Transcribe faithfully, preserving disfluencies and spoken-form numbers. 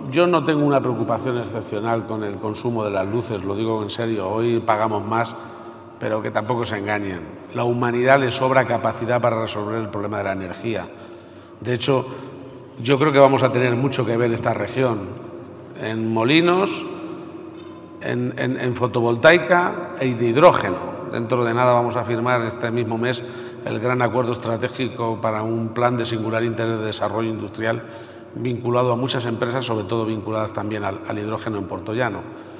yo no tengo una preocupación excepcional con el consumo de las luces, lo digo en serio, hoy pagamos más, pero que tampoco se engañen. La humanidad le sobra capacidad para resolver el problema de la energía. De hecho, yo creo que vamos a tener mucho que ver esta región en molinos, en, en, en fotovoltaica e de hidrógeno. Dentro de nada vamos a firmar este mismo mes el gran acuerdo estratégico para un plan de singular interés de desarrollo industrial vinculado a muchas empresas, sobre todo vinculadas también al, al hidrógeno en Puertollano.